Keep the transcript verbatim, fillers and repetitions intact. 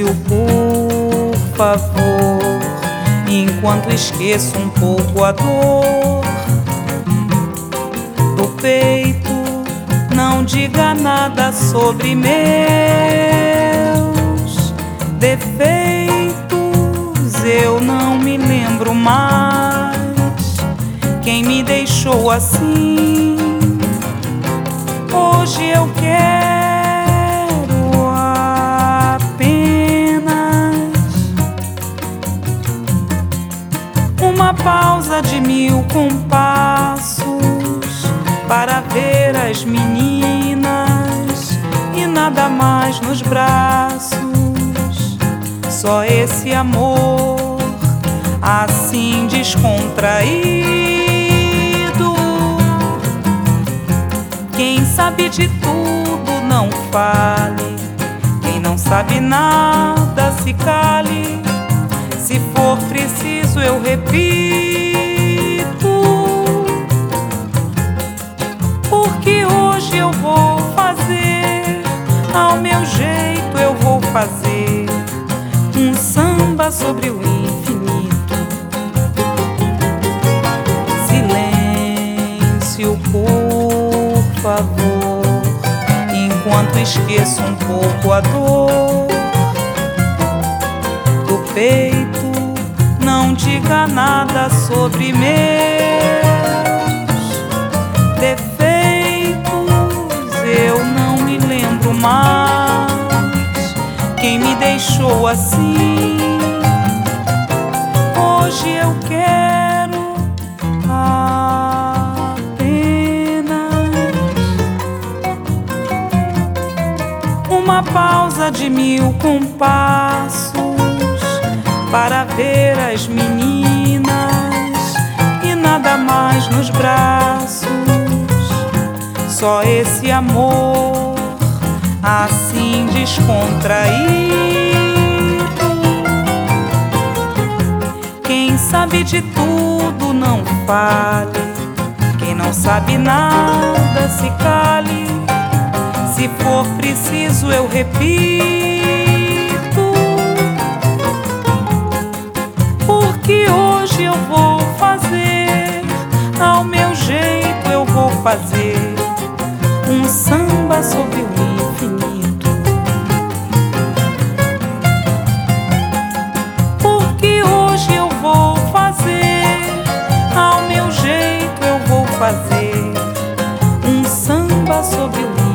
silêncio, por favor, enquanto esqueço um pouco a dor do peito. Não diga nada sobre meus defeitos, eu não me lembro mais quem me deixou assim. Hoje eu quero apenas uma pausa de mil compassos para ver as meninas e nada mais nos braços. Só esse amor assim descontraído. Quem sabe de tudo não fale, quem não sabe nada se cale. Se for preciso eu repito, porque hoje eu vou fazer, ao meu jeito eu vou fazer um samba sobre o infinito. Silêncio, por favor, enquanto esqueço um pouco a dor do peito. Não diga nada sobre meus defeitos, eu não me lembro mais quem me deixou assim. Hoje eu quero apenas uma pausa de mil compassos para ver as meninas e nada mais nos braços. Só esse amor assim descontraído. Quem sabe de tudo não fale, quem não sabe nada se cale. Se for preciso eu repito, porque hoje eu vou fazer, ao meu jeito eu vou fazer um samba sobre o infinito. Porque hoje eu vou fazer, ao meu jeito eu vou fazer um samba sobre o infinito.